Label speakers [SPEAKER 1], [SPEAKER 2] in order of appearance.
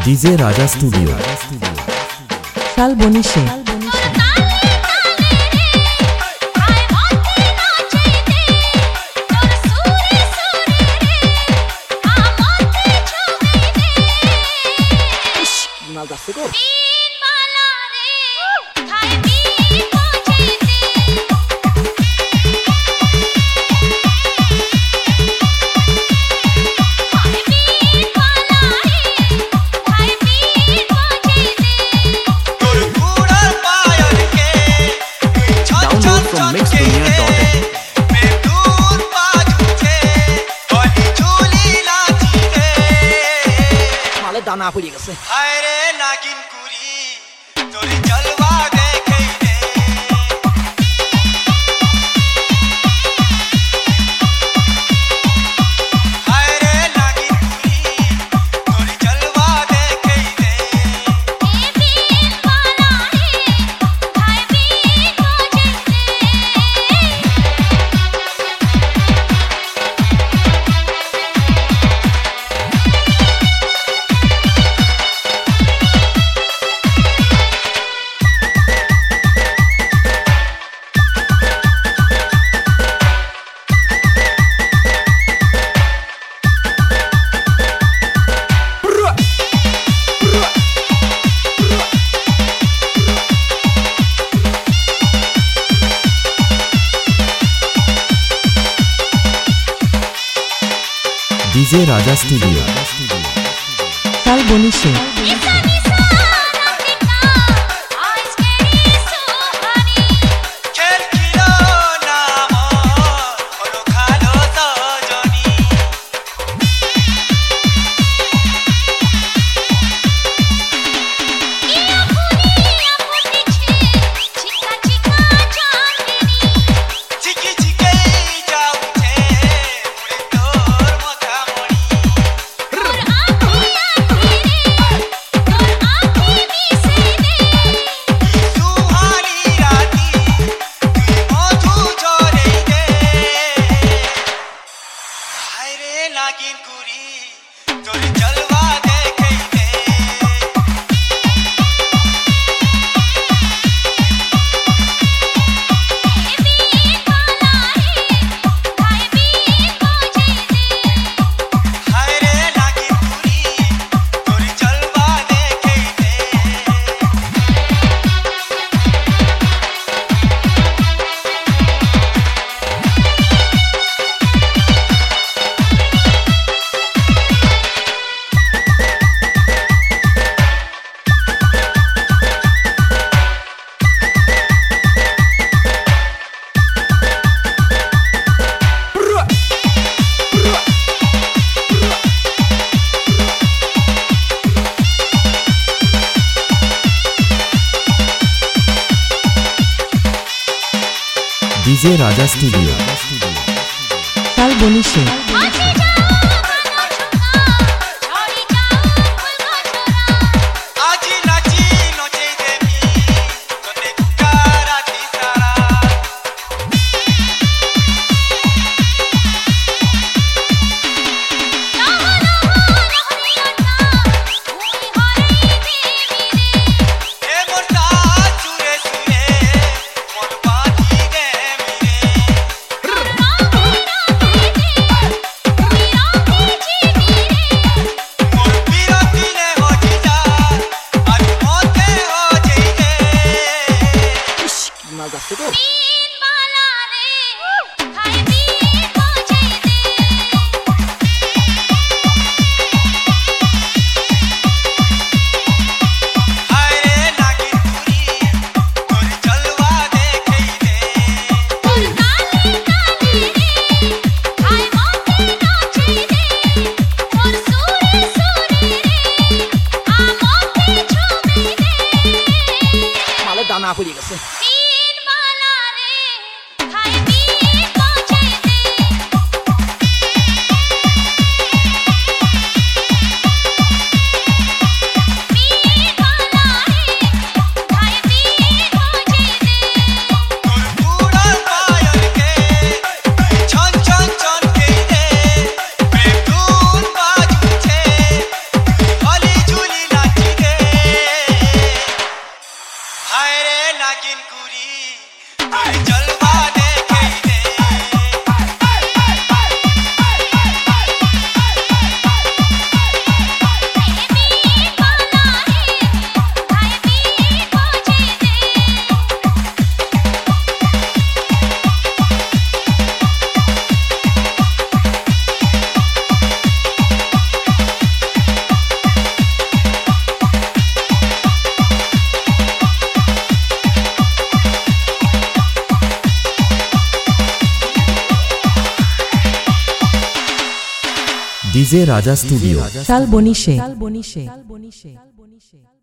[SPEAKER 1] DJ Raja studio
[SPEAKER 2] Shalboni Sheikh
[SPEAKER 3] दाना पड़ी गसे हाय रे नागिन कुरी तोरी जलवा देखे दे हाय रे नागिन कुरी तोरी जलवा देखे दे ए बीन वाला रे हाय बीन खोजे
[SPEAKER 1] डीजे राजा स्टूडियो
[SPEAKER 2] शालबनी शेख
[SPEAKER 3] नागिन कुरी तोरी जलवा देखे दे ए बीन वाला रे हाय बीन खोजे दे हाय रे नागिन कुरी तोरी जलवा देखे दे
[SPEAKER 1] DJ Raja studio
[SPEAKER 2] Shalboni Sheikh
[SPEAKER 1] DJ Raja studio.
[SPEAKER 2] Shalboni Sheikh.